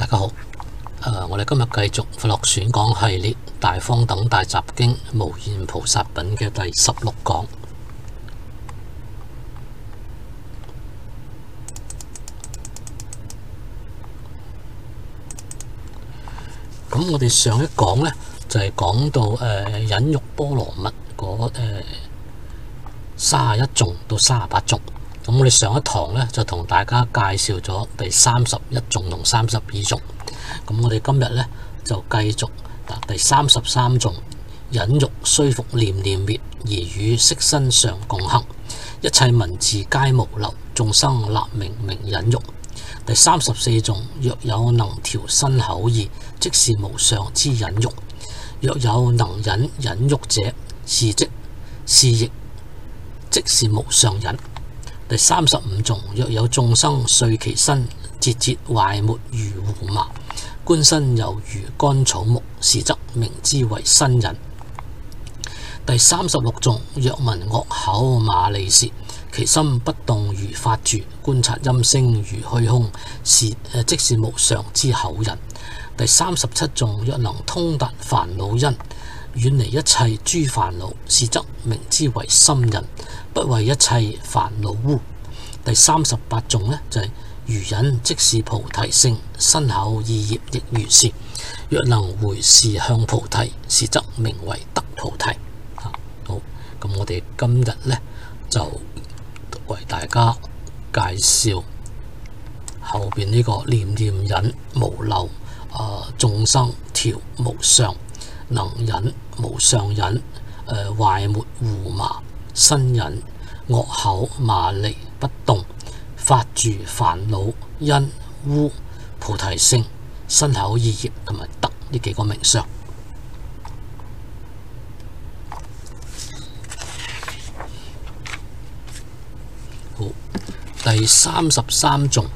大家好。我哋今日繼續佛學選講系列大方等大集經無現菩薩品嘅第16講。咁我哋上一講呢，就係講到忍辱波羅蜜嗰31頌到38頌。咁我哋上一堂呢，就同大家介紹咗第31頌同32頌。咁我哋今日呢，就繼續第33頌，忍辱雖復念念滅，而與色身常共行。一切文字皆無漏，眾生立名名忍辱。第34頌，若有能調身口意，即是無上之忍辱。若有能忍忍辱者，是亦即是無上忍。第35頌，若有眾生遂其身，節節壞沒如胡麻，觀身猶如乾草木，是則名之為身忍。第36頌，若聞惡口罵利舌，其心不動如法住，觀察音聲如虛空，即是無上之口忍。第37頌，若能通達煩惱因，遠離一切諸煩惱，是則名之為心忍，不為一切煩惱污。第38頌呢，就係如忍即是菩提性，身口意業亦如是。若能回視向菩提，是則名為得菩提。好，咁我哋今日呢，就為大家介紹後邊呢個念念忍無漏，眾生調無上，能忍無上忍，壞沒胡麻身忍，惡口罵利不動，法住煩惱因污，菩提性身口意業同埋得呢幾個名相。好，第33頌，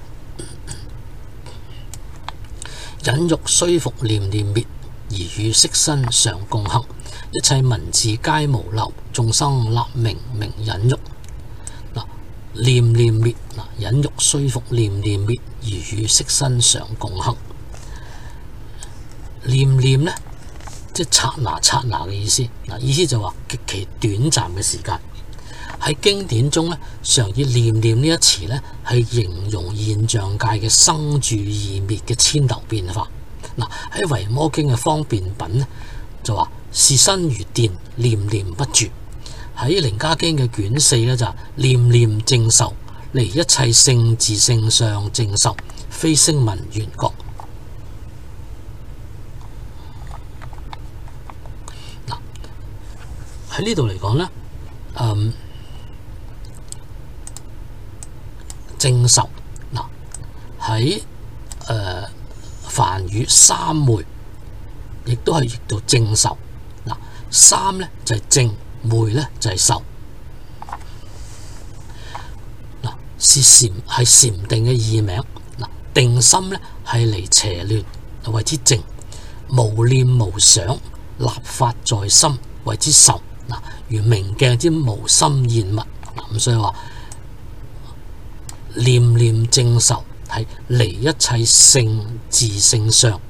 忍辱雖復念念滅，而與色身常共行。一切文字皆無漏，眾生立名名忍辱。念念滅，忍辱雖復念念滅，而與色身常共行。念念呢，即係剎那剎那嘅意思。意思就話極其短暫嘅時間。喺經典中呢，常以念念呢一詞呢，係形容現象界嘅生住異滅嘅千流變化。喺維摩經嘅方便品呢，就話是身如電，念念不住。喺楞伽經嘅卷4呢，就念念正受，離一切性自性相正受，非聲聞緣覺。喺呢度嚟講呢，正受喺梵語三昧，亦都係譯到正受。三呢就係正，昧呢就係受。是禪，係禪定嘅異名。定心呢係離邪亂，為之正。無念無想，立法在心，為之受。如明鏡之無心現物。咁所以話念念正受係離一切性自性相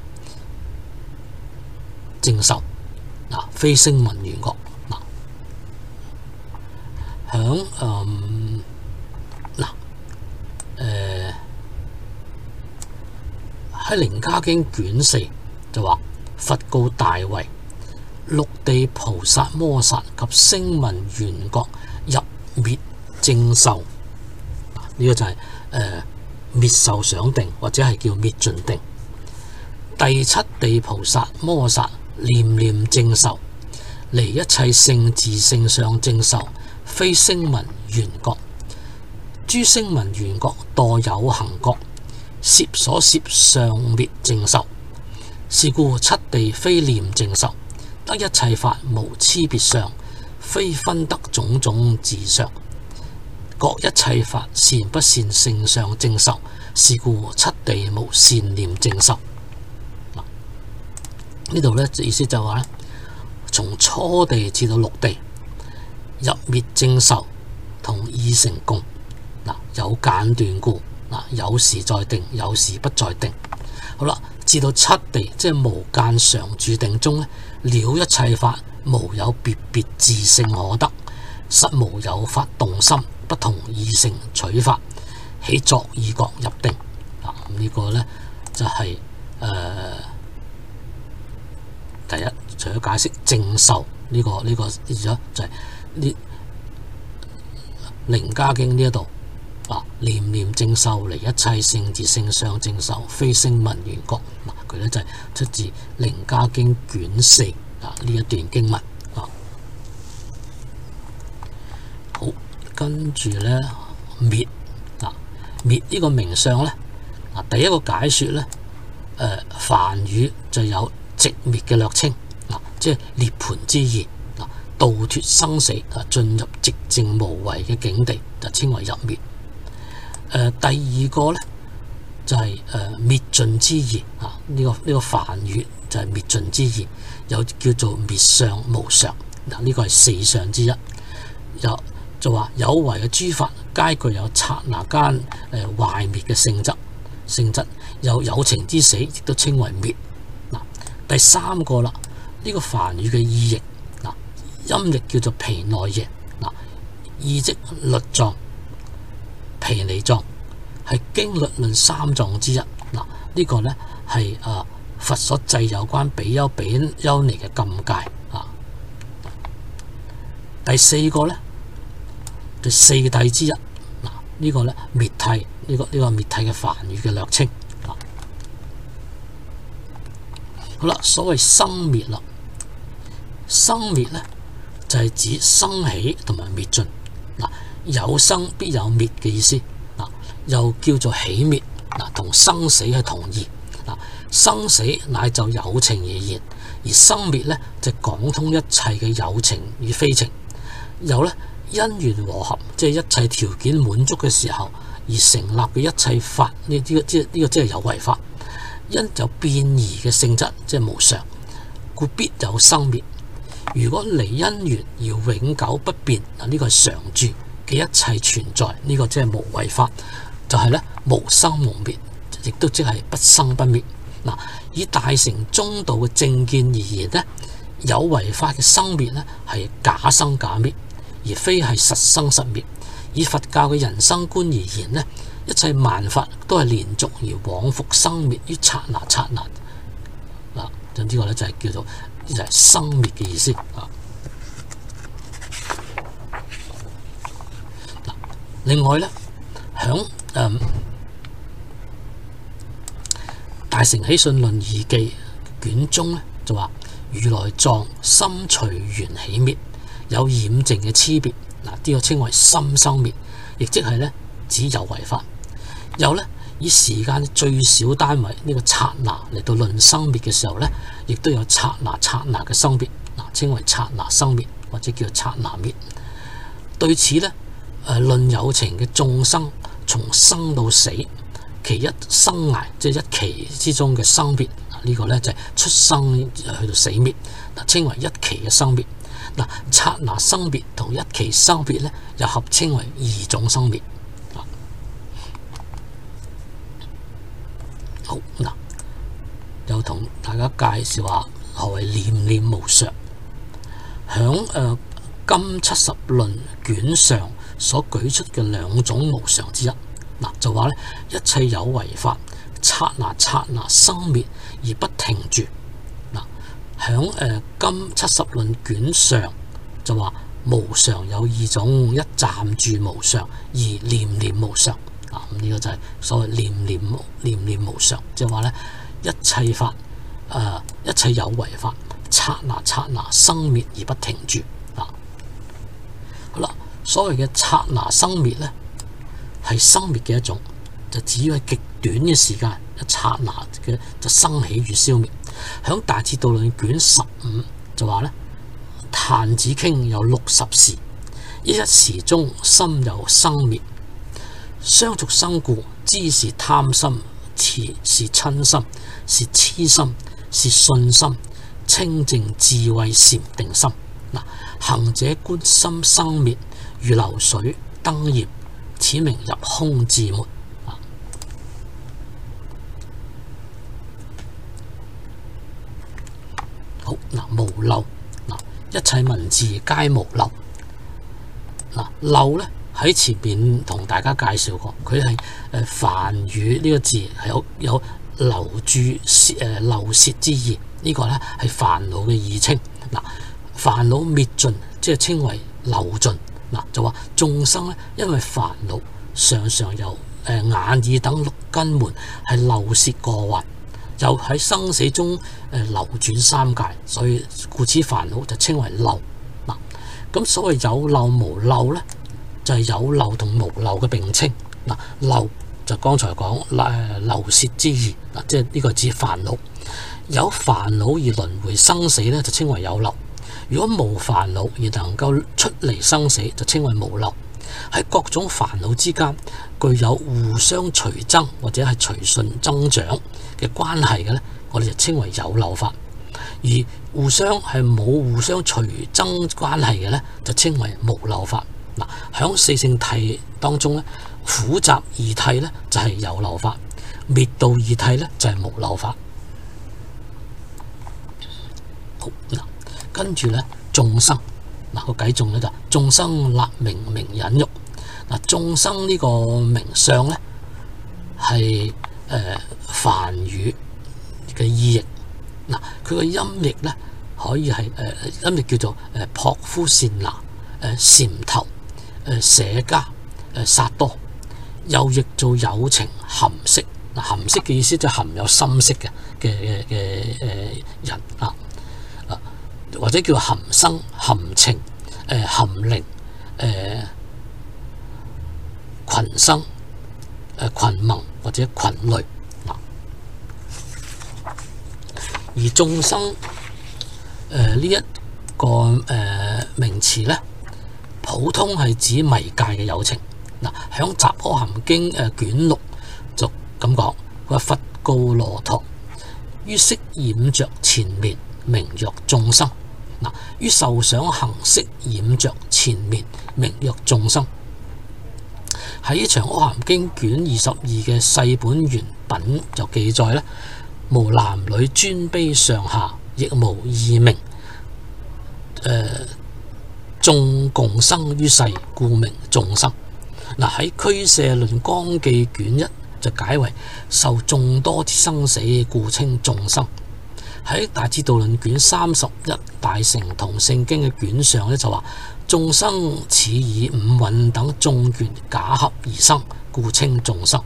正受。非聲聞緣覺。響喺楞伽經卷4就話佛告大衛，六地菩薩摩薩及聲聞緣覺入滅正受。呢個就係滅受想定，或者係叫滅盡定。第七地菩薩摩薩念念正受，離一切性自性相正受，非聲聞緣覺。諸聲聞緣覺墮有行覺，攝所攝相滅正受。是故七地非念正受，得一切法無差別相，非分得種種自相。各一切法善不善性相正受，是故七地無善念正受。呢度呢意思就話咧，從初地至到六地入滅正受同意成共。有間斷故，有時在定，有時不在定。 好啦，至到七地即係無間常住定中咧，了一切法，無有別自性可得，實無有法動心，不同異性取法，起作意覺入定。呢個咧就係第一，除咗解釋正受呢個就係呢楞伽經呢一度念念正受離一切性自性相正受，非聲聞緣覺。佢咧就係出自楞伽經卷4呢一段經文。好，跟住咧滅滅呢個名相咧，第一個解說咧，梵語就有寂滅嘅略稱，即係涅槃之意，度脫生死，進入寂靜無為嘅境地，就稱為入滅。第二個咧就係滅盡之意，呢個梵語就係滅盡之意，又叫做滅相無常。呢個係四相之一。就話有為嘅諸法皆具有剎那間壞滅嘅性質，有情之死亦都稱為滅。第三個啦，呢個梵語嘅意譯，音譯叫做毗奈耶，意即律藏、毗尼藏，係經律論三藏之一。呢個呢係佛所制有關比丘比丘尼嘅禁戒。第四個呢，就四諦之一。呢個呢滅諦，呢個滅諦嘅梵語嘅略稱。好啦，所謂生滅啦，生滅呢就係指生起同埋滅盡。有生必有滅嘅意思，又叫做起滅，同生死係同義。生死乃就有情而言，而生滅呢就講通一切嘅有情與非情。又呢因緣和合，即係一切條件滿足嘅時候而成立嘅一切法，呢個即係有為法。因有變異嘅性質，即係無常，故必有生滅。如果離因緣而永久不變，呢個係常住嘅一切存在，呢個即係無為法，就係咧無生無滅，亦都即係不生不滅。以大乘中道嘅正見而言咧，有為法嘅生滅咧係假生假滅，而非係實生實滅。以佛教嘅人生觀而言咧，一切萬法都係連續而往復生滅於剎那剎那。咁呢個咧就係叫做生滅嘅意思。另外咧，響大乘起信論義記卷中咧就話，如來藏心隨緣起滅，有染淨嘅差別。呢個稱為心生滅，亦即係咧指有為法。又咧以時間最小單位呢個剎那嚟到論生滅嘅時候咧，亦都有剎那剎那嘅生滅，稱為剎那生滅，或者叫做剎那滅。對此咧，論有情嘅眾生從生到死，其一生涯即係一期之中嘅生滅，呢個咧就係出生去到死滅，稱為一期嘅生滅。剎那生滅同一期生滅咧，又合稱為二種生滅。好，又同大家介紹下何謂念念無常。響金七十論卷上所舉出嘅兩種無常之一，就話咧一切有為法剎那剎那生滅而不停住。響金七十論卷上就話無常有二種，一暫住無常，二念念無常。呢個就係所謂念念無常，即係話咧一切法一切有為法剎那剎那生滅而不停住。好啦，所謂嘅剎那生滅咧係生滅嘅一種，就只要係極短嘅時間，一剎那嘅就生起與消滅。響大智度論卷15就話咧，彈指傾有60時，一時中心有生滅，相續生故，知是貪心，是瞋心，是痴心，是信心，清淨智慧禪定心。行者觀心生滅，如流水燈焰，此名入空自沒。 無漏。一切文字皆無漏。漏咧喺前邊同大家介紹過，佢係梵語呢個字係有流注漏泄之意，呢個咧係煩惱嘅義稱。煩惱滅盡，即係稱為漏盡。就話眾生咧，因為煩惱常常由眼耳等六根門係漏泄過患，又喺生死中流轉三界，所以故此煩惱就稱為漏。咁所謂有漏無漏咧，就係有漏同無漏嘅並稱。漏就剛才講漏泄之意，即係呢個指煩惱。有煩惱而輪迴生死咧，就稱為有漏。如果無煩惱而能夠出離生死，就稱為無漏。喺各種煩惱之間具有互相隨增或者係隨順增長嘅關係嘅咧，我哋就稱為有漏法。而互相係冇互相隨增關係嘅咧，就稱為無漏法。響四聖諦當中咧，苦集二諦咧就係有漏法，滅道二諦咧就係無漏法。好，跟住咧眾生，個偈頌咧就眾生立名名忍辱。眾生呢個名相咧係梵語嘅意譯。佢個音譯咧可以係音譯叫做樸夫善那、禪頭、舍迦、薩多，又譯做有情含識。含識嘅意思就係含有心識嘅人或者叫含生、含情、含靈、群生、群盟或者群類。而眾生呢一個名詞咧，普通係指迷界嘅有情。響《雜阿含經》卷6就咁講，佢話佛告羅陀：於色染着纏綿，名曰眾生。於受想行識染着纏綿，名曰眾生。喺《長阿含經》卷22嘅世本原品就記載咧，無男女尊卑上下，亦無異名，眾共生於世，故名眾生。喺《俱舍論綱記》卷1就解為受眾多之生死，故稱眾生。喺《大智度論》卷31大乘同性經嘅卷上咧就話眾生此以五蘊等眾緣假合而生，故稱眾生。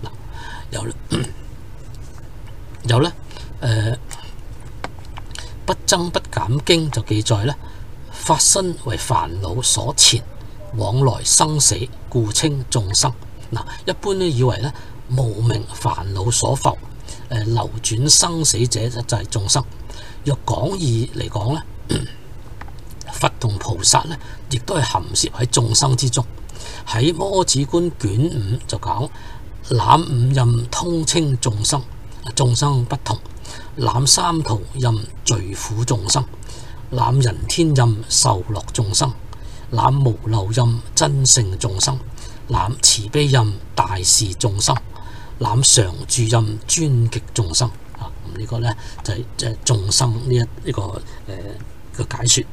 有咧不增不減經就記載咧，法身為煩惱所纏，往來生死，故稱眾生。一般咧以為咧無明煩惱所浮，流轉生死者就係眾生。若廣義嚟講咧，佛同菩薩咧亦都係含攝喺眾生之中。喺《摩子觀》卷5就講攬五陰通稱眾生，眾生不同。攬三途陰罪苦眾生，攬人天陰受樂眾生，攬無漏陰真聖眾生，攬慈悲陰大士眾生，攬常住陰尊極眾生。呢個咧就係眾生呢個解說。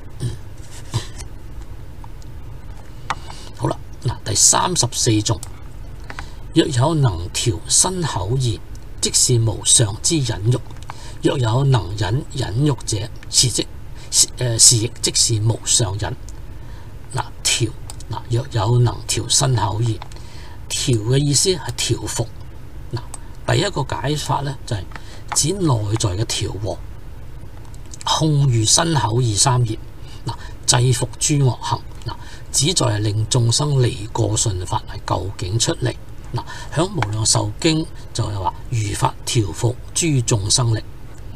好啦，第34頌，若有能調身口意，即是無上之忍辱。若有能忍忍辱者，是亦即是無上忍。調若有能調身口意，調嘅意思係調伏。第一個解法咧就係指內在嘅調和，控御身口意三業，制服諸惡行。旨在係令眾生離過順法，係究竟出離。響無量壽經就係話如法調伏諸眾生力。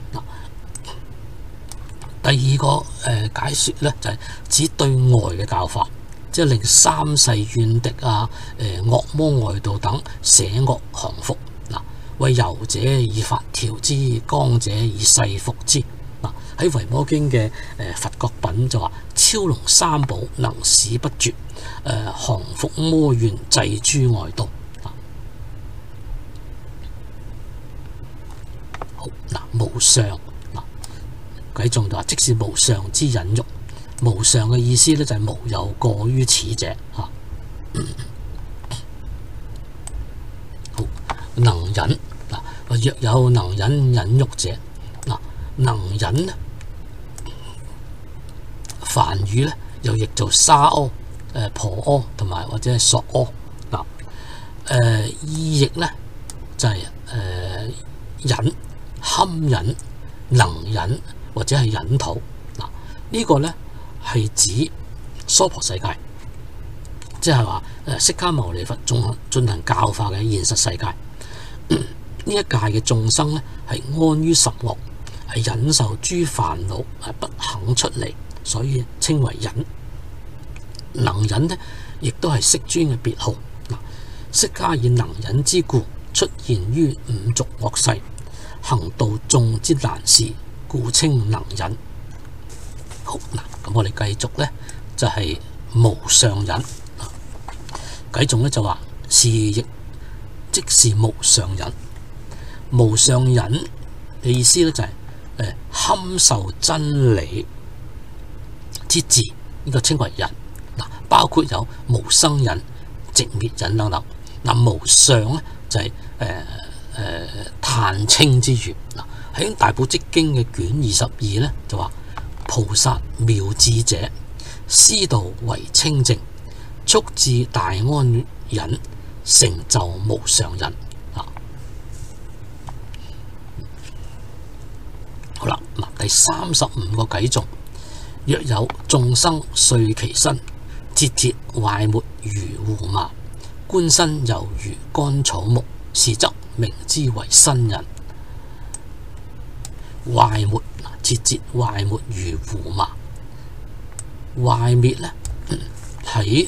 第二個解說咧就係指對外嘅教法，即係令三世怨敵惡魔外道等捨惡降伏。為柔者以法調之，剛者以勢服之。喺維摩經嘅佛國品就話超龍三寶能使不絕，降伏魔怨制諸外道。好，無上偈頌就話，即是無上之忍辱。無上嘅意思咧就係無有過於此者嚇。好，能忍嗱，若有能忍忍辱者嗱，能忍咧，梵語咧又譯做沙阿、婆阿同埋或者係索阿嗱。意譯咧就係忍、堪忍、能忍或者係忍土嗱。呢個咧係指娑婆世界，即係話釋迦牟尼佛進行教化嘅現實世界。呢一界嘅眾生咧係安於十惡，係忍受諸煩惱，係不肯出離，所以稱為忍。能忍咧亦都係釋尊嘅別號嗱。釋迦以能忍之故出現於五濁惡世，行度眾之難事，故稱能忍。好嗱，咁我哋繼續咧就係無上忍。偈頌咧就話，是亦即是無上忍。無上忍嘅意思咧就係堪受真理之智，呢個稱為忍嗱。包括有無生忍、寂滅忍等等嗱。無上咧就係嘆稱之語嗱。喺《大寶積經》嘅卷22咧就話，菩薩妙智者，師道為清淨，速至大安忍，成就無上忍啊。好啦，嗱，第35個偈頌，若有眾生遂其身，節節壞沒如胡麻，觀身猶如乾草木，是則名之為身忍。壞沒節節壞沒如胡麻，壞滅咧喺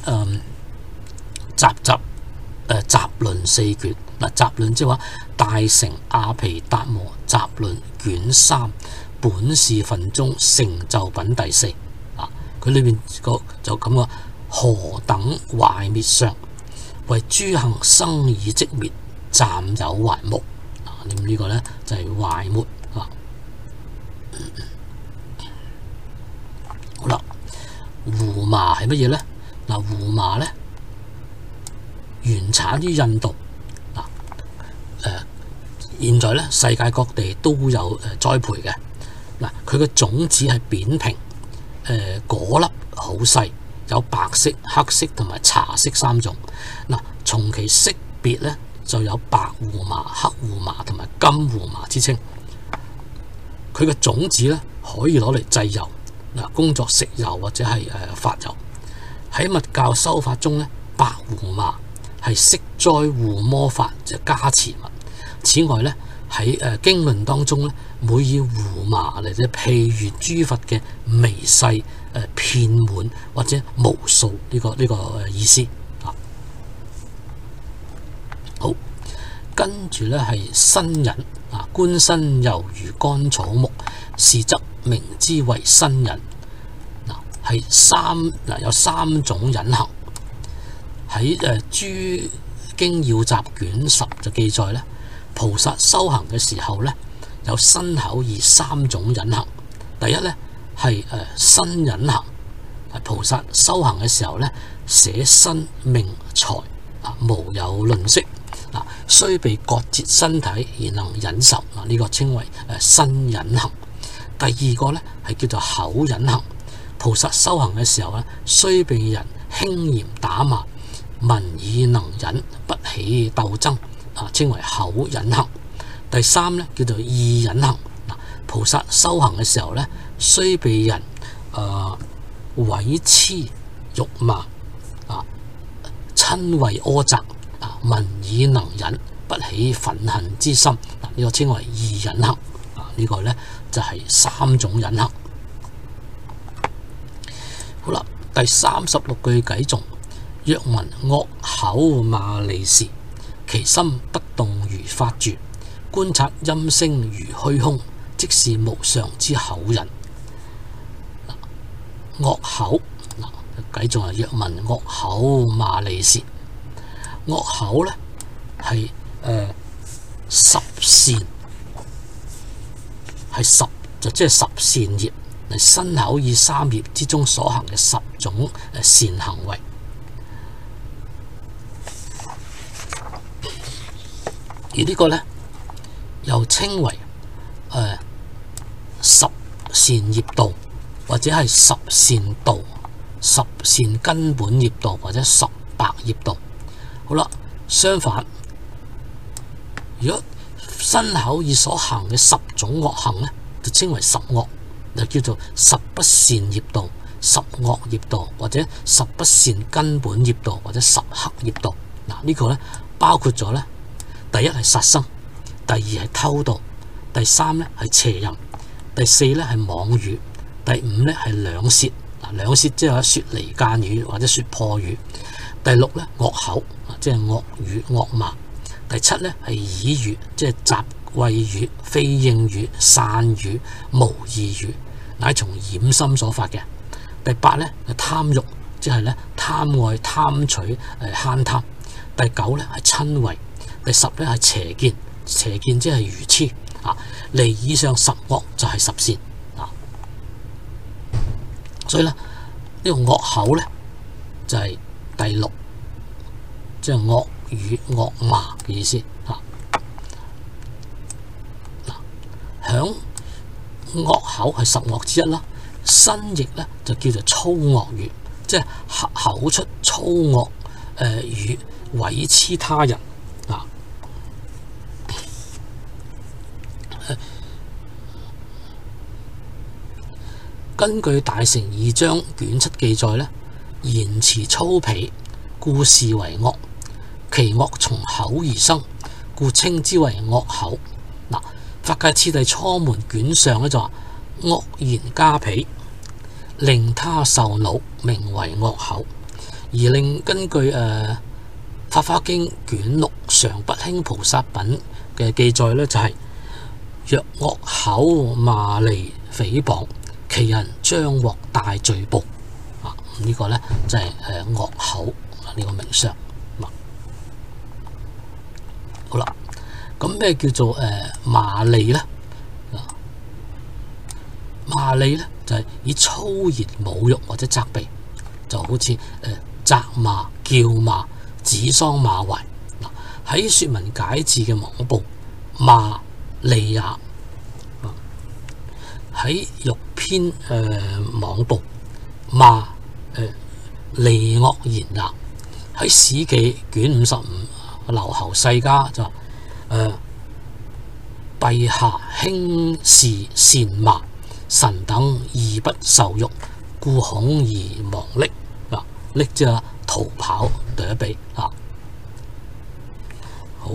集論4卷嗱。集論即係話大乘阿毗達摩集論卷3本事分中成就品第4啊。佢裏邊就咁話，何等壞滅相，為諸行生已即滅，暫有還無啊。咁呢個咧就係壞沒啊。好啦，胡麻係乜嘢咧？嗱，胡麻咧原產於印度嗱。現在咧世界各地都有栽培嘅嗱。佢嘅種子係扁平，果粒好細，有白色、黑色同埋茶色3種嗱。從其識別咧就有白胡麻、黑胡麻同埋金胡麻之稱。佢嘅種子咧可以攞嚟製油嗱，工作食油或者係發油。喺密教修法中咧，白胡麻係息災護魔法嘅加持物。此外咧喺經論當中咧，每以胡麻嚟嘅譬喻諸佛嘅微細、遍滿或者無數呢個意思啊。好，跟住咧係身忍啊，觀身猶如乾草木，是則名之為身忍嗱。係有3種忍行。喺諸經要集卷10就記載咧，菩薩修行嘅時候咧，有身口意3種忍行。第一咧係身忍行，係菩薩修行嘅時候咧，捨身命財無有吝嗇嗱，雖被割截身體而能忍受嗱，呢個稱為身忍行。第二個咧係叫做口忍行，菩薩修行嘅時候咧，雖被人輕言打罵，聞已能忍，不起鬥爭稱為口忍行。第三咧叫做意忍行嗱，菩薩修行嘅時候咧，雖被人毀痴辱罵親為柯責聞已能忍，不起憤恨之心呢個稱為意忍行呢個咧就係3種忍行。好啦，第36句偈頌，若聞惡口罵利時，其心不動如法住，觀察音聲如虛空，即是無上之口忍。惡口偈頌係若聞惡口罵利時，惡口咧係10善，係10 就即係十善業，係身口意三業之中所行嘅10種善行為。而呢個呢，又稱為十善業道，或者係十善道、十善根本業道，或者十白業道。好啦，相反，如果身口意所行嘅10種惡行呢，就稱為十惡，就叫做十不善業道、十惡業道，或者十不善根本業道，或者十黑業道。嗱，呢個呢，包括咗呢：第一係殺生，第二係偷盜，第三呢係邪淫，第四呢係妄語，第五呢係兩舌。兩舌即係說離間語或者說破語。第六呢惡口，即係惡語惡罵。第七呢係綺語，即係雜穢語、非應語、散語、無義語，乃從染心所發嘅。第八呢係貪欲，即係呢貪愛貪取慳貪。第九呢係瞋恚。第十呢係邪見，邪見即係愚癡啊。離以上10惡就係十善啊。所以呢，呢個惡口呢，就係第6，即係惡語惡罵嘅意思啊。響惡口係10惡之一啦。身譯呢就叫做粗惡語，即係口出粗惡語，毀痴他人啊。根據大乘2章卷7記載呢，言辭粗鄙，故視為惡。其惡從口而生，故稱之為惡口。嗱，法界次第初門卷上咧就話惡言加鄙，令他受惱，名為惡口。而另根據法華經卷6常不輕菩薩品嘅記載呢，就係、是、若惡口罵詈誹謗，其人將獲大罪報。呢個呢，就係惡口呢個名相。好啦，咁咩叫做罵詈呢？罵詈呢，就係以粗言侮辱或者責備，就好似責罵、叫罵、指桑罵槐。喺說文解字嘅網部，罵詈也；喺玉篇網部，罵詈惡言也；喺史記卷55留侯世家就話陛下輕視善罵，臣等義不受辱，故恐而亡匿。匿即係逃跑躲避啊。好，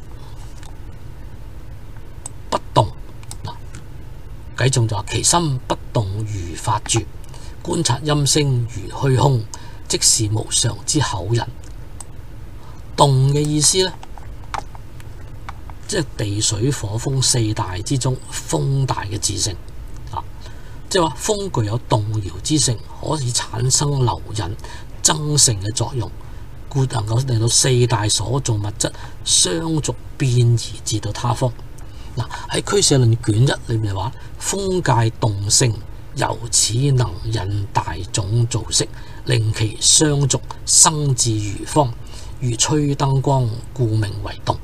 不動嗱，偈頌就話其心不動如法住，觀察音聲如虛空，即是無常之口人。動嘅意思呢，即係地水火風4大之中風大嘅自性啊，即係話風具有動搖之性，可以產生流引增盛嘅作用，故能夠令到4大所造物質相續變移至到他方。嗱，喺《俱舍論》卷1裏面話，風界動性，由此能引大種造色，令其相續生至餘方。如吹燈光，故名為動。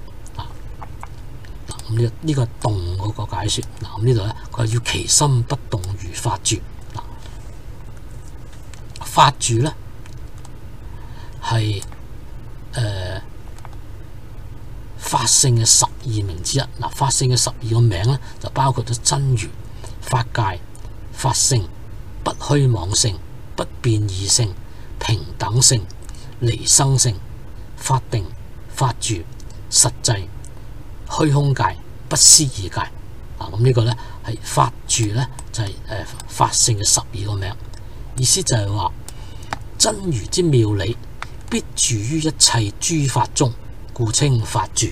咁呢個係動嗰個解說。咁呢度咧，佢話要其心不動如法住。法住咧係法性嘅12名之一。法性嘅12個名咧，就包括咗真如、法界、法性、不虛妄性、不變異性、平等性、離生性、法定、法住、實際、虛空界、不思議界。咁呢個呢係法住呢，就係法性嘅12個名，意思就係話真如之妙理必住於一切諸法中，故稱法住。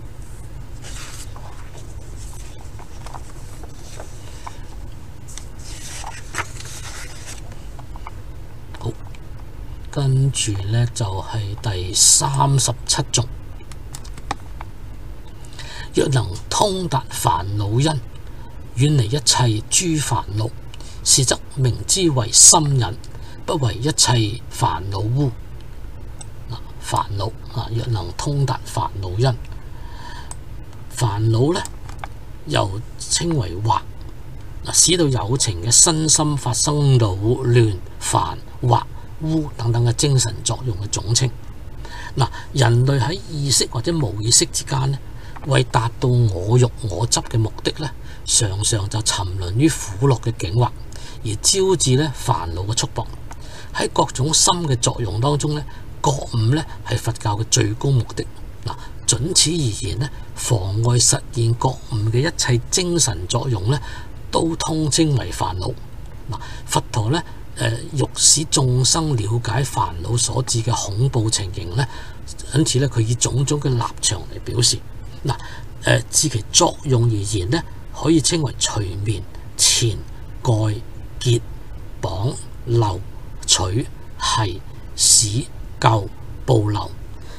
好，跟住呢就係第37頌。若能通達煩惱因， 遠離一切諸煩惱，是則名之為心隱，不為一切煩惱污。煩惱若能通達煩惱因，煩惱呢又稱為惑，使到有情嘅身心發生惱亂煩惑污等等嘅精神作用嘅總稱。人類喺意識或者無意識之間呢，為達到我欲我執嘅目的呢，常常就沉淪於苦樂嘅境惑，而招致呢煩惱嘅束縛。喺各種心嘅作用當中呢，覺悟呢係佛教嘅最高目的。準此而言呢，妨礙實現覺悟嘅一切精神作用呢，都通稱為煩惱。佛陀呢，欲使眾生了解煩惱所致嘅恐怖情形呢，因此呢，佢以種種嘅立場嚟表示。至其作用而言呢，可以稱為除眠、纏、蓋、結、綁、漏、取、繫、使、救、捕留、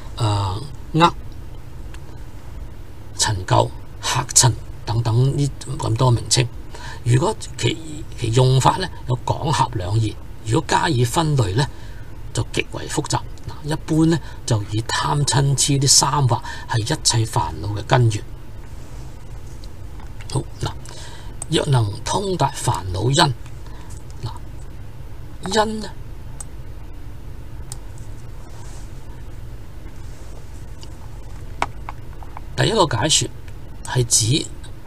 陳救、嚇陳等等呢咁多名稱。如果其用法呢，有廣狹兩義，如果加以分類呢，就極為複雜。一般呢，就以貪嗔癡呢三惑係一切煩惱嘅根源。好，若能通達煩惱因，因呢，第一個解說係指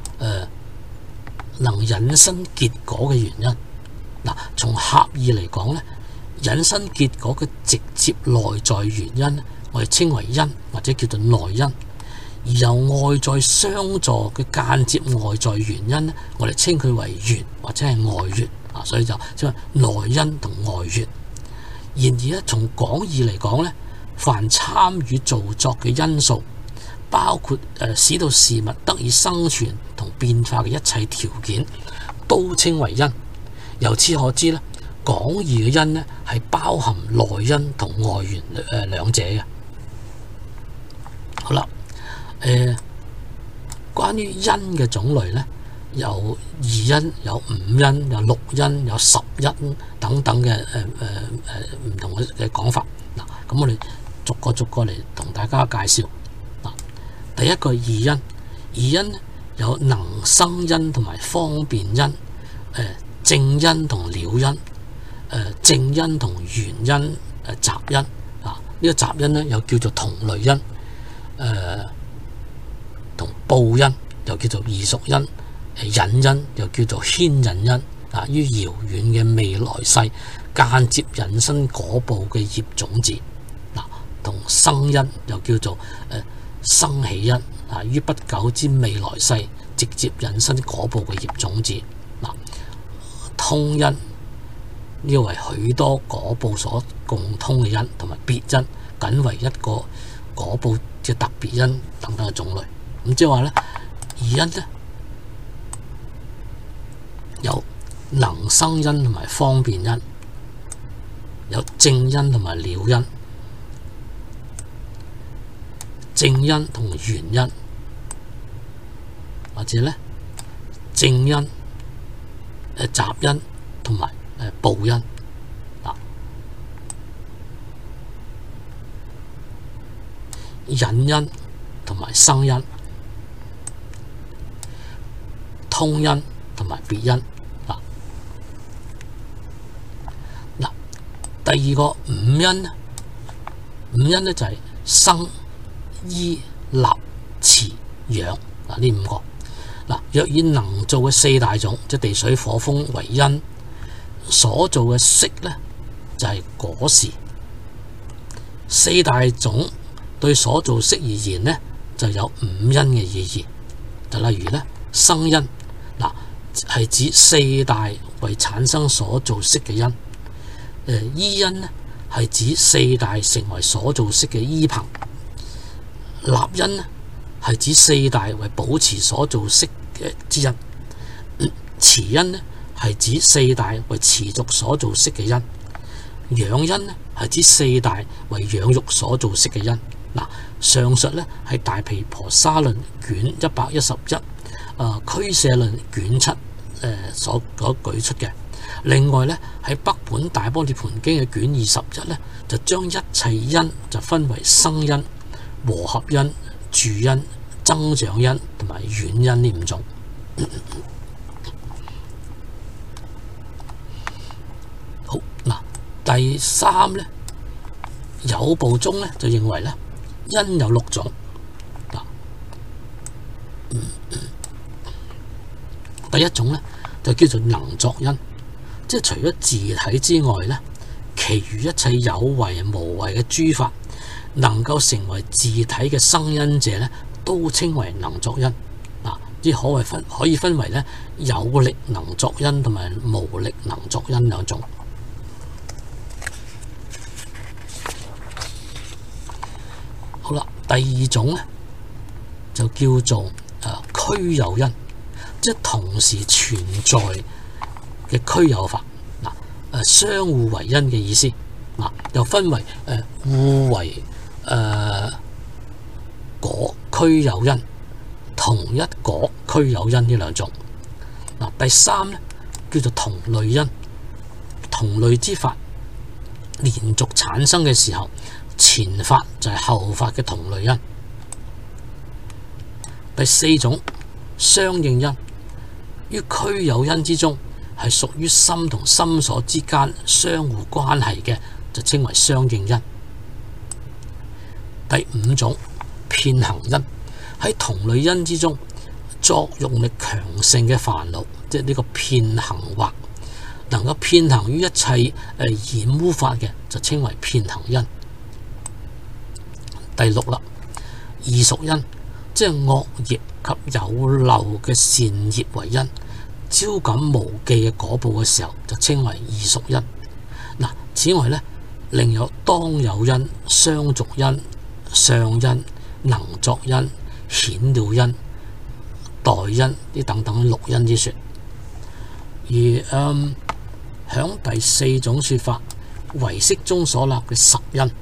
能引申結果嘅原因。從狹義嚟講呢，引申結果嘅直接內在原因，我哋稱為因或者叫做內因；而由外在相助嘅間接外在原因呢，我哋稱佢為緣或者係外緣。所以就即係內因同外緣。然而咧，從廣義嚟講呢，凡參與造作嘅因素，包括使到事物得以生存同變化嘅一切條件，都稱為因。由此可知呢，廣義嘅因呢係包含內因同外緣兩者嘅。好啦，關於因嘅種類呢，有二因、有五因、有六因、有十因等等嘅唔同嘅講法。咁我哋逐個嚟同大家介紹。第一個二因，二因有能生因同埋方便因，正因同了因，正因同緣因，雜因。呢個雜因呢，又叫做同類因，同報因又叫做異熟因，引因又叫做牽引因。於遙遠嘅未來世間接引申果報嘅業種子。同生因又叫做生起因，於不久之未來世直接引申果報嘅業種子。通因呢個為許多果報所共通嘅因，同埋別因僅為一個果報嘅特別因等等嘅種類。咁即係話呢，二因呢有能生因同埋方便因，有正因同埋了因，正因同緣因，或者呢正因、雜因同埋報因。引因同埋生因，通因同埋別因。第二個五因呢，五因呢就係生、依、立、持、養呢五個。若以能造嘅四大種，即地水火風為因，所造嘅色呢就係果時。四大種對所造色而言呢，就有五因嘅意義。就例如呢，生因係指四大為產生所造色嘅因。依因呢係指四大成為所造色嘅依憑。立因呢係指四大為保持所造色嘅之因。持因呢係指四大為持續所造色嘅因。養因呢係指四大為養育所造色嘅因。上述呢係大毗婆沙論卷111 俱舍論卷7所舉出嘅。另外咧喺北本大般涅槃經嘅卷21咧，就將一切因就分為生因、和合因、住因、增長因同埋遠因呢5種。好嗱，第3咧有部宗咧就認為咧因有6種。第一種咧就叫做能作因，即係除咗自體之外咧，其餘一切有為無為嘅諸法能夠成為自體嘅生因者咧，都稱為能作因。即可以分為咧有力能作因同埋無力能作因2種。好啦，第2種咧就叫做俱有因，即係同時存在嘅俱有法。相互為因嘅意思。又分為互為果俱有因、同一果俱有因呢2種。第3咧叫做同類因，同類之法連續產生嘅時候，前法就係後法嘅同類因。第4種相應因，於俱有因之中係屬於心同心所之間相互關係嘅，就稱為相應因。第5種遍行因，喺同類因之中作用力強盛嘅煩惱，即係呢個遍行惑，能夠遍行於一切染污法嘅，就稱為遍行因。第6啦，異熟因，即係惡業及有漏嘅善業為因，招感無記嘅果報嘅時候，就稱為異熟因。此外咧，另有當有因、相續因、相因、能作因、顯了因、待因啲等等6因之說。而響第4種說法，唯識中所立嘅10因。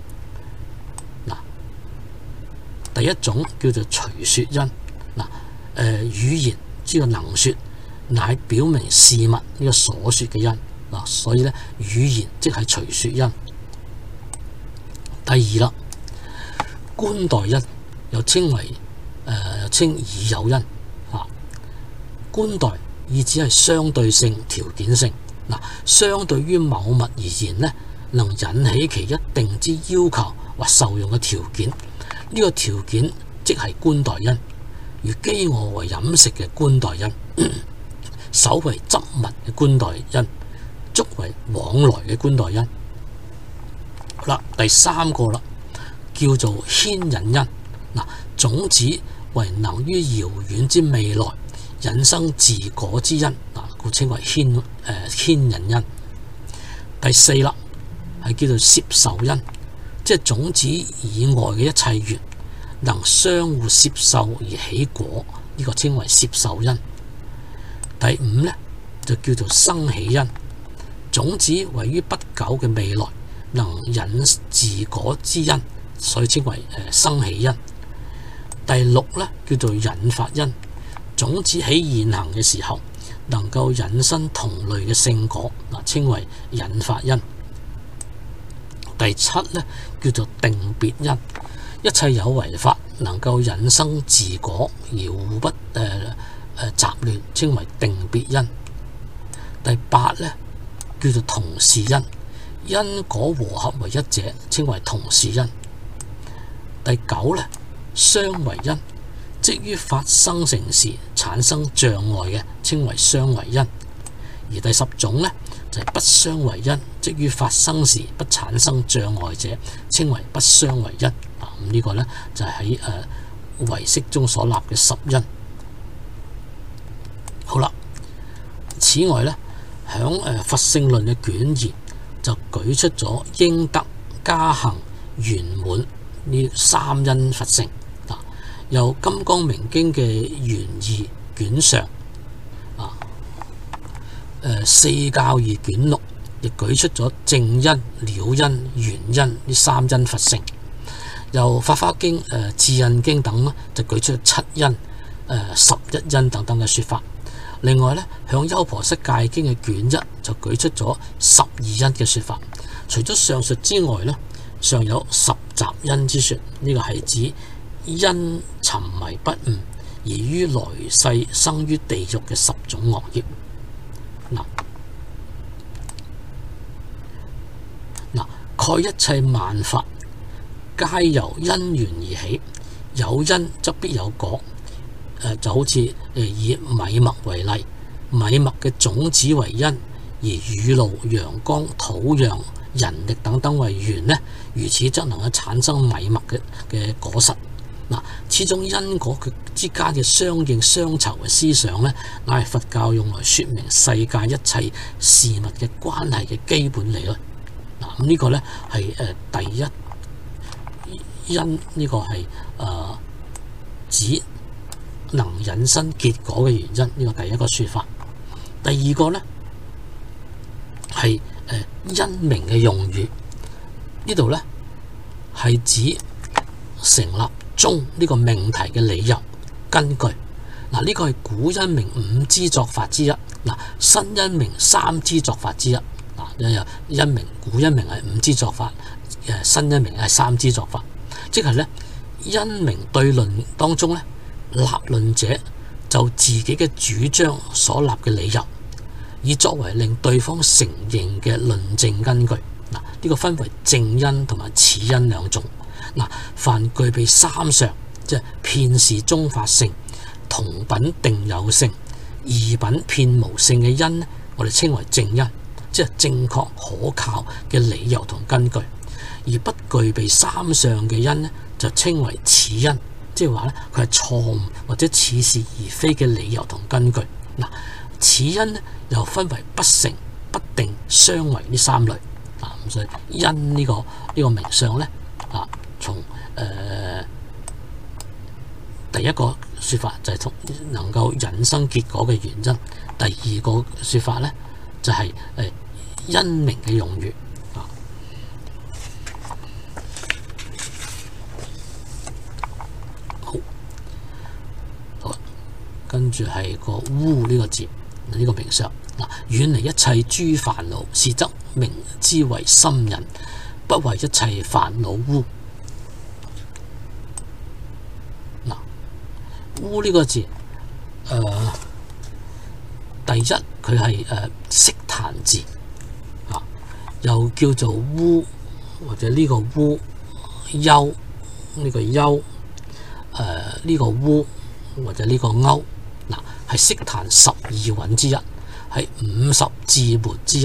第1種叫做隨說因。語言知道能說，乃表明事物呢個所說嘅因。所以咧語言即係隨說因。第2啦，觀待因，又稱為稱已有因。觀待意指係相對性、條件性。相對於某物而言咧，能引起其一定之要求或受用嘅條件，呢個條件即係觀待因。如飢餓為飲食嘅觀待因，手為執物嘅觀待因，足為往來嘅觀待因。好啦，第3個啦，叫做牽引因。種子為能於遙遠之未來引生自果之因，故稱為牽引因。第4啦，係叫做攝受因，即係種子以外嘅一切緣能相互攝受而起果，呢個稱為攝受因。第5咧就叫做生起因，種子位於不久嘅未來能引自果之因，所以稱為生起因。第6咧叫做引發因，種子喺現行嘅時候能夠引申同類嘅聖果，稱為引發因。第7咧叫做定別因，一切有為法能夠引生自果而互不雜亂，稱為定別因。第8咧叫做同事因，因果和合為一者，稱為同事因。第9咧相為因，即於發生成時產生障礙嘅，稱為相為因。而第10種咧就係不相為因，即於發生時不產生障礙者，稱為不相為因。咁呢個咧就係喺唯識中所立嘅10因。好啦，此外咧響佛性論嘅卷2就舉出咗應得、加行、圓滿呢3因佛性。由《金剛明經》嘅卷2卷上四教義卷6亦舉出咗正因、了因、緣因呢3因佛性。由《法華經》、智印經等就舉出7因， 十一因等等嘅說法。另外咧，向《優婆塞戒經》嘅卷一就舉出咗十二因嘅說法。除咗上述之外咧，尚有十雜因之說，呢個係指因沉迷不悟而於來世生於地獄嘅10種惡業。蓋一切萬法皆由因緣而起，有因則必有果。就好似以米麥為例，米麥嘅種子為因，而雨露、陽光、土壤、人力等等為緣呢，如此則能夠產生米麥嘅果實。此種因果之間嘅相應相酬嘅思想呢，乃係佛教用來說明世界一切事物嘅關係嘅基本理論。咁呢個呢係第一因，呢個係指能引申結果嘅原因，呢個第一個說法。第二個呢係因明嘅用語，呢度呢係指成立宗呢個命題嘅理由根據。呢個係古因明5支作法之一，新因明3支作法之一。因明古因明係5支作法，新因明係3支作法，即係呢因明對論當中呢，立論者就自己嘅主張所立嘅理由，以作為令對方承認嘅論證根據。呢個分為正因同埋次因2種。凡具備3相，即係遍是中法性、同品定有性、異品遍無性嘅因呢，我哋稱為正因，即係正確可靠嘅理由同根據。而不具備3相嘅因呢，就稱為次因，即係話咧佢係錯誤或者似是而非嘅理由同根據。此因呢又分為不成、不定、相違呢3類。咁所以因呢個名相呢，從第一個說法就係從能夠引生結果嘅原因，第二個說法呢就係因明嘅用語。好，跟住係個污呢個字，呢個名相。遠離一切諸煩惱，是則名之為心人，不為一切煩惱污。污呢個字，第一佢係悉檀字，又叫做污，或者呢個污幽，呢個幽，呢個污或者呢個勾，係悉檀12蘊之一，係50字門之一。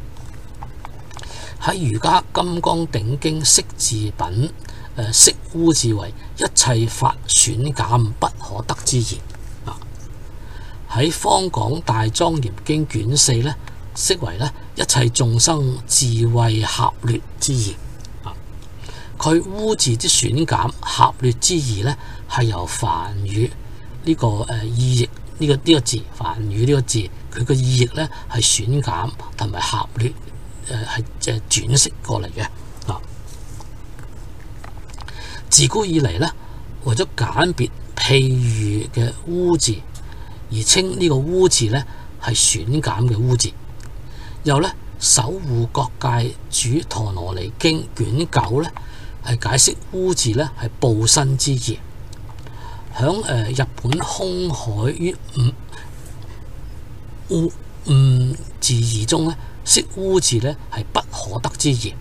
喺儒家金剛頂經釋字品，釋污字為一切法損減不可得之言。喺方廣大莊嚴經卷4呢，釋為一切眾生智慧狹劣之言。佢污字之損減、狹劣之義呢，係由梵語呢個意譯呢個字，梵語呢個字佢個意譯呢係損減同埋狹劣，係轉釋過嚟嘅。自古以嚟呢，為咗簡別譬喻嘅污字，而稱呢個污字呢係損減嘅污字。又呢，守護各界主陀羅尼經卷9呢，係解釋污字呢係報身之意。響日本空海於污字義中呢，釋污字呢係不可得之意。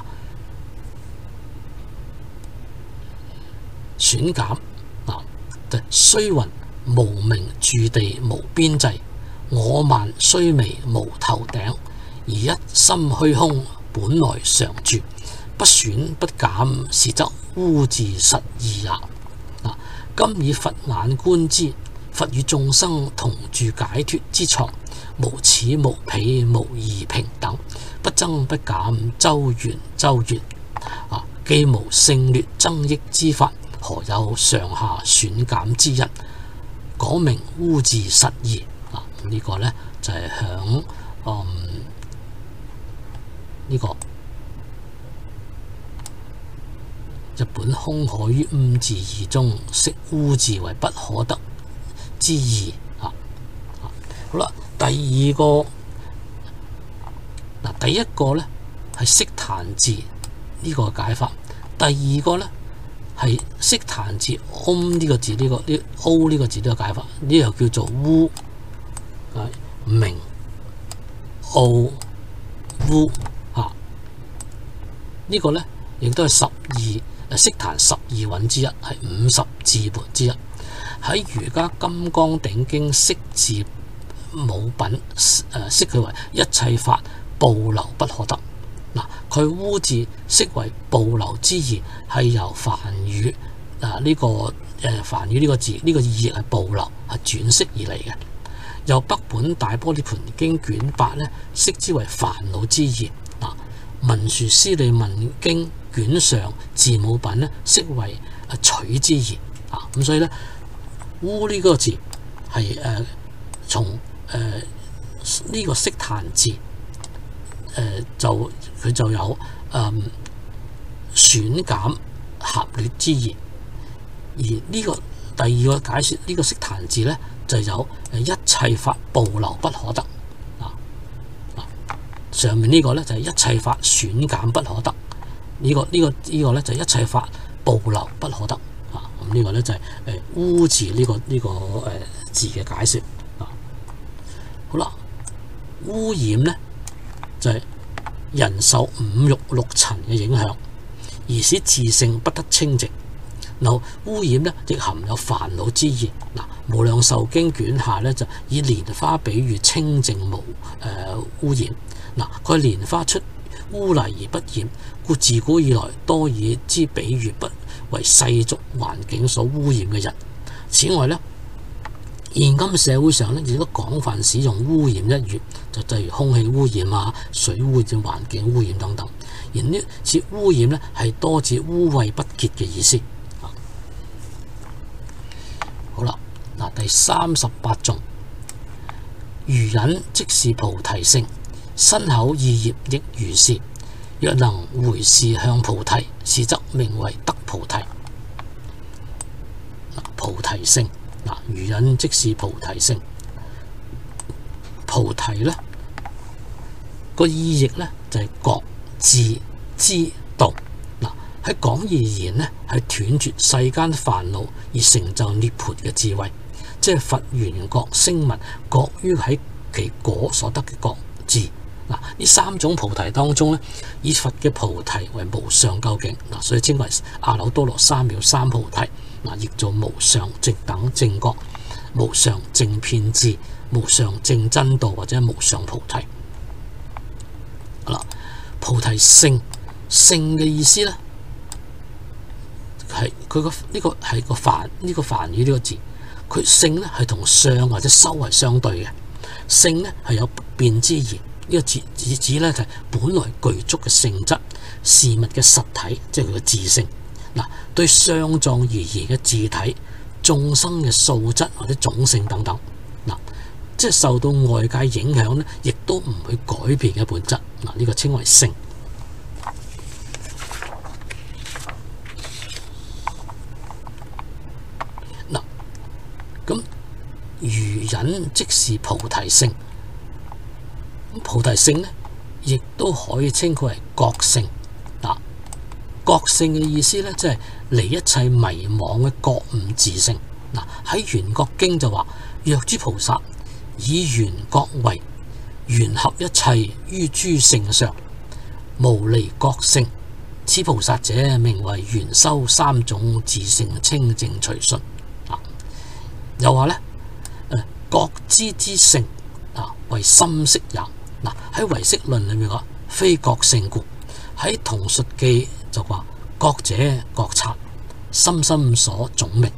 損減雖云無明住地無邊際，我慢雖微無頭頂，而一心虛空本來常住，不損不減，是則污字實義也。今以佛眼觀之，佛與眾生同住解脫之床，無此無彼無異平等，不增不減，周圓周圓。既無勝劣增益之法，何有上下損減之因？講明污字實義。呢個呢就係響呢個日本空海於字義中，釋污字為不可得， 之意啊。好啦，第二個第一個咧係識彈字呢個解法，第二個咧係識彈字 om 呢個字o 呢個字呢個解法，呢個叫做烏明奧烏呢個咧亦都係識彈12韻之一，係50字盤之一。喺儒家金剛頂經釋字母品釋佢為一切法暴流不可得。佢烏字釋為暴流之意，係由梵語呢個梵語呢個字呢個意譯係暴流，係轉釋而嚟嘅。由北本大般涅槃經卷8咧釋之為煩惱之意。文殊師利文經卷上字母品咧釋為取之意。咁所以咧烏呢個字係從呢個識彈字佢就有損減狹劣之意。而呢個第二個解說呢個識彈字咧就有一切法暴流不可得。上面呢個咧就係一切法損減不可得，呢個咧就係一切法暴流不可得。咁呢個咧就係烏字呢個字嘅解說。好啦，污染咧就係人受五欲六塵嘅影響，而使自性不得清淨。污染咧亦含有煩惱之意。無量壽經卷下咧就以蓮花比喻清淨污染。佢蓮花出污泥而不染，故自古以來多以之比喻不為世俗環境所污染嘅人。此外咧，現今社會上咧亦都廣泛使用污染一語，就例如空氣污染水污染、環境污染等等。而呢次污染咧係多指污穢不潔嘅意思。好啦，第38頌，愚人即是菩提性，身口意業亦如是。若能回視向菩提，是則名為得菩提。菩提性，愚人即是菩提性。菩提咧個意譯咧就係覺智知道。喺廣義言咧係斷絕世間煩惱而成就涅槃嘅智慧，即係佛緣覺聲聞覺於喺其果所得嘅覺智。呢三種菩提當中咧，以佛嘅菩提為無上究竟，所以稱為阿耨多羅三藐三菩提。亦做無上正等正覺、無上正遍智、無上正真道或者無上菩提。菩提性，性嘅意思咧係佢個呢個係個梵語呢個字，佢性咧係同相或者修係相對嘅。性咧係有不變之意。呢個字指咧就係本來具足嘅性質，事物嘅實體，即係佢嘅自性。對相狀而言嘅自體、眾生嘅素質或者種性等等，即係受到外界影響咧，亦都唔會改變嘅本質。呢個稱為性。咁愚人即是菩提性。菩提性咧，亦都可以稱佢為覺性。覺性嘅意思咧，即係離一切迷惘嘅覺悟自性。喺圓覺經就話：若諸菩薩以圓覺為圓合一切於諸性上，無離覺性，此菩薩者名為圓修三種自性清淨隨順。又話咧，覺知之性為心識也。喺唯識論裏面講，非覺性故。喺同述記就話：覺者覺察，心心所總名。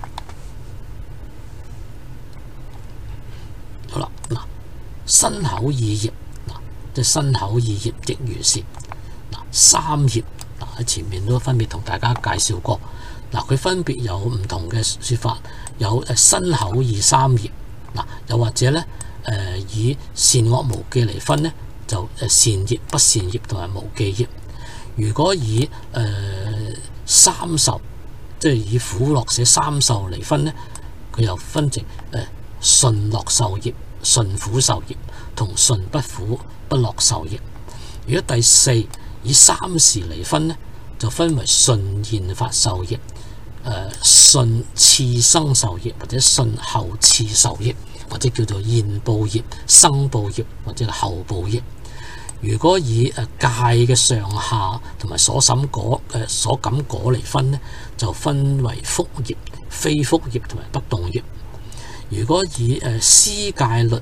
好啦，身口意業，即係身口意業亦如是。三業喺前面都分別同大家介紹過。佢分別有唔同嘅說法，有身口意三業。又或者咧，以善惡無記嚟分咧，就善業、不善業同埋無記業。如果以三受，即係以苦樂捨三受嚟分咧， 佢又分成順樂受業、順苦受業同順不苦不樂受業。如果第四以三時嚟分呢，就分為順現法受業、順次生受業或者順後次受業，或者叫做現報業、生報業或者後報業。如果以戒嘅上下同埋所感果嚟分呢，就分為福業、非福業同埋不動業。如果以施戒律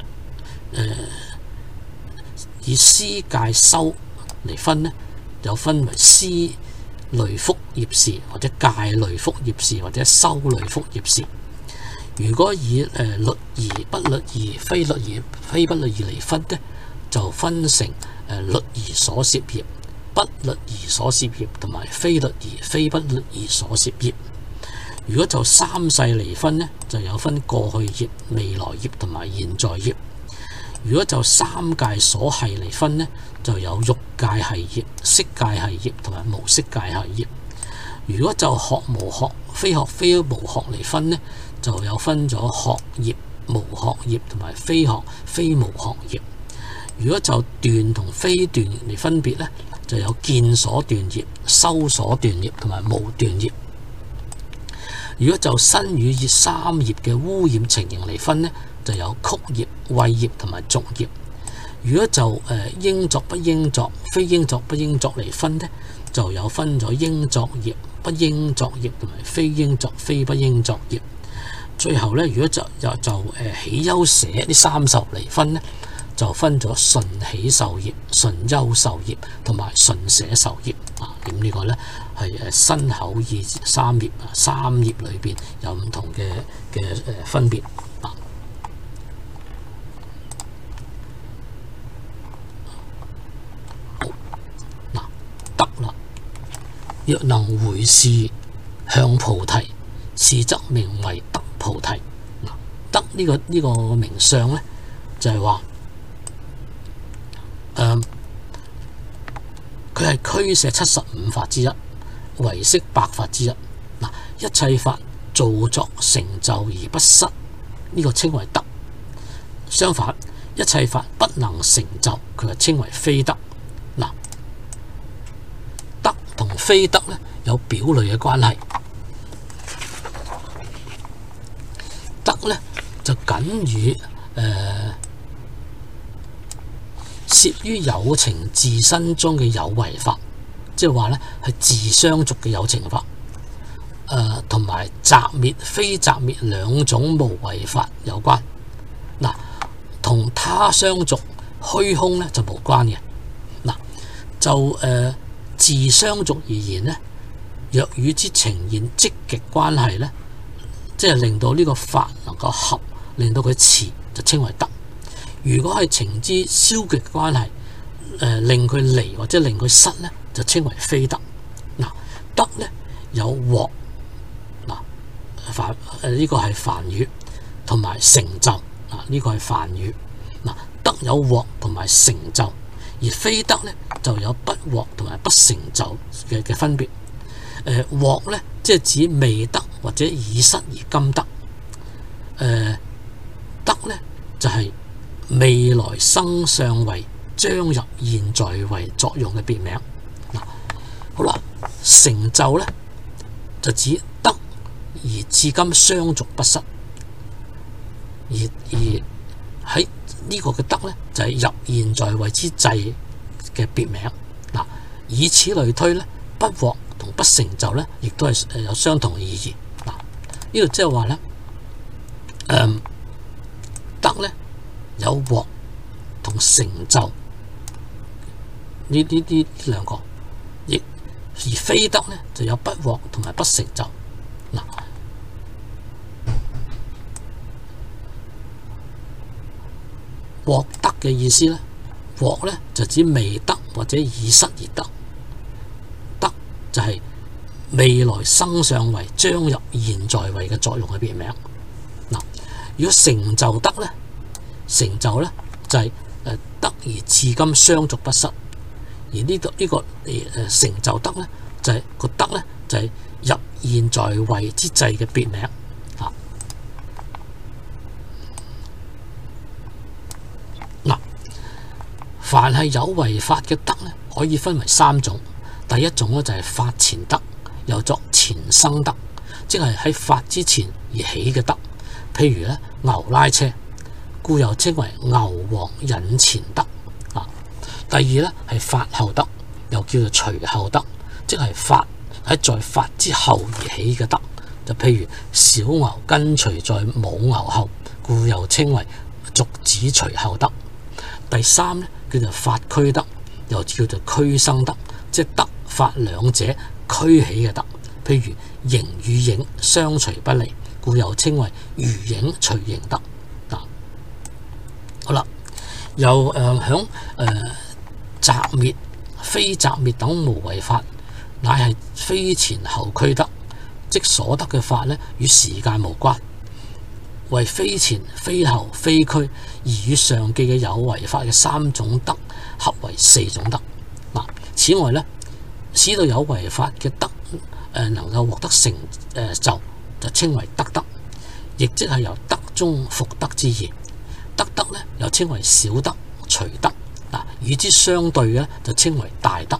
以施戒修嚟分呢，就分為施類福業事或者戒類福業事或者修類福業事。如果以律儀、不律儀、非律儀、非不律儀嚟分呢，就分成律儀所攝業、不律儀所攝業同埋非律儀、非不律儀所攝業。如果就三世嚟分呢，就有分過去業、未來業同埋現在業。如果就三界所繫嚟分呢，就有欲界繫業、色界繫業同埋無色界繫業。如果就學無學、非學非無學嚟分呢，就有分咗學業、無學業同埋非學非無學業。如果就斷同非斷嚟分別呢，就有見所斷業、修所斷業同埋無斷業。如果就身語意三業嘅污染情形嚟分呢，就有曲業、穢業同埋濁業。如果就應作不應作、非應作不應作嚟分呢，就有分咗應作業、不應作業同埋非應作非不應作業。最後呢，如果就喜憂捨呢三受嚟分呢，就分咗順喜受業、順憂受業同埋順捨受業啊。咁呢個呢，係身口意三業啊，三業裏邊有唔同嘅分別啊。好嗱，得啦，若能回視向菩提，是則名為得菩提。嗱，得呢個名相呢，就係話。佢係俱舍75法之一，唯識8法之一。嗱，一切法造作成就而不失，呢個稱為得。相反，一切法不能成就，佢係稱為非得。嗱，得同非得呢，有表裏嘅關係。得呢，就僅與攝於有情自身中嘅有為法，即係話咧係自相續嘅有情法，同埋擇滅非擇滅兩種無為法有關。嗱，同他相續虛空咧就無關嘅。嗱，就自相續而言咧，若與之呈現積極關係咧，即係令到呢個法能夠合，令到佢持，就稱為得。如果係情之消極嘅關係，令佢離或者令佢失咧，就稱為非得。嗱，得咧有獲，呢個係梵語，同埋成就，呢個係梵語。嗱，得有獲同埋成就，而非得咧就有不獲同埋不成就嘅分別。獲咧即係指未得或者已失而今得。得咧就係未來生相為將入現在為作用嘅別名。嗱，好啦，成就咧就指得而至今相續不失，而喺呢個嘅得咧就係入現在為之際嘅別名。嗱，以此類推咧，不獲同不成就咧，亦都係有相同嘅意義。嗱，呢度即係話咧，得咧有獲同成就呢兩個，而非得咧就有不獲同埋不成就。嗱，獲得嘅意思咧，獲咧就指未得或者已失而得，得就係未來生相為將入現在為嘅作用嘅別名。嗱，如果成就得咧，成就咧就係得而至今相續不失，而呢個成就得咧就係個得咧就係入現在為之際嘅別名。 凡係有為法嘅德咧，可以分為3種。第一種咧就係法前德，又作前生德，即係喺法之前而起嘅德。譬如咧牛拉車，故又稱為牛王引前德。第二咧係法後德，又叫做隨後德，即係法喺在法之後而起嘅德。就譬如小牛跟隨在母牛後，故又稱為續子隨後德。第三咧叫做法俱德，又叫做俱生德，即係德法兩者俱起嘅德。譬如形與影相隨不離，故又稱為如影隨形德。好啦，又響擇滅、非擇滅等無為法，乃係非前後俱德，即所得嘅法呢，與時間無關，為非前、非後、非俱，而與上記嘅有為法嘅3種德合為4種德。此外呢，使到有為法嘅德能夠獲得成就稱為德德，亦即係由德中復德之意。德德呢又稱為小德、隨德。與之相對嘅就稱為大德。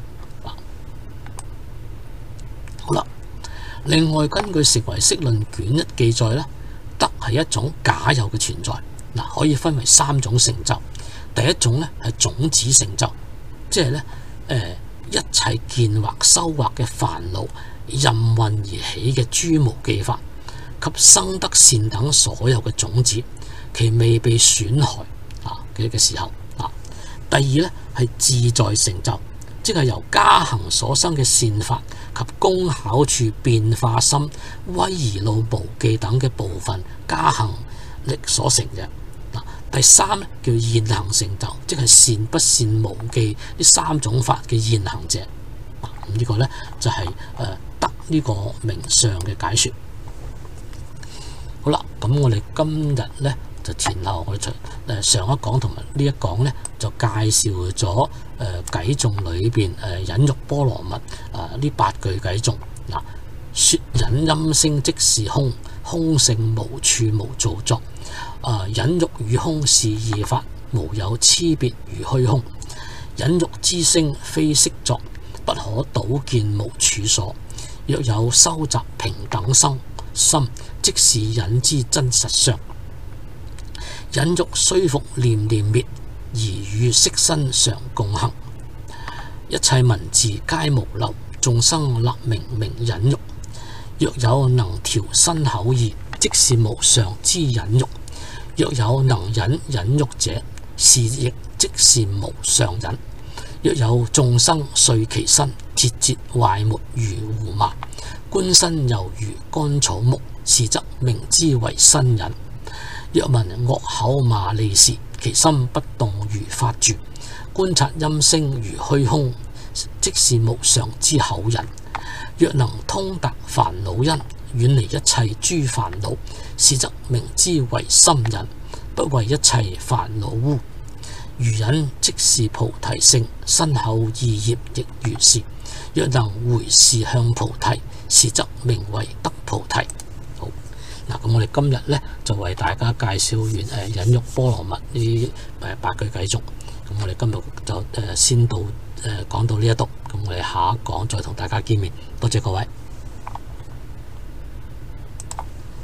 好啦，另外根據《成唯識論》卷1記載咧，德係一種假有嘅存在。可以分為3種成就。第一種咧係種子成就，即係咧一切見惑修惑嘅煩惱任運而起嘅諸無記法及生德善等所有嘅種子，其未被損害嘅時候。第二咧係自在成就，即係由加行所生嘅善法及工巧處變化心、威儀路無記等嘅部分加行力所成嘅。第三咧叫現行成就，即係善不善無記呢3種法嘅現行者。咁呢個咧就係德呢個名相嘅解說。好啦，咁我哋今日咧就前後我哋上一講同埋呢一講咧，就介紹咗偈頌裏邊忍辱波羅蜜呢8句偈頌。說忍音聲即是空，空性無處無造作。忍辱與空是二法，無有差別如虛空。忍辱之聲非色作，不可倒見無處所。若有收集平等心，即是忍之真實相。忍辱雖復念念滅，而與色身常共行。一切文字皆無漏，眾生立名名忍辱。若有能調身口意，即是無上之忍辱。若有能忍忍辱者，是亦即是無上忍。若有眾生遂其身，節節壞沒如胡麻，觀身猶如乾草木，是則名之為身忍。若聞惡口罵詈時，其心不動如法住，觀察音聲如虛空，即是無上之口忍。若能通達煩惱因，遠離一切諸煩惱，是則名之為心忍，不為一切煩惱污。如忍即是菩提性，身口意業亦如是。若能回視向菩提，是則名為得菩提。好，咁我哋今日咧就為大家介紹完忍辱波羅蜜呢8句偈頌。咁我哋今日就先到講到呢一度。咁我哋下一講再同大家見面。多謝各位。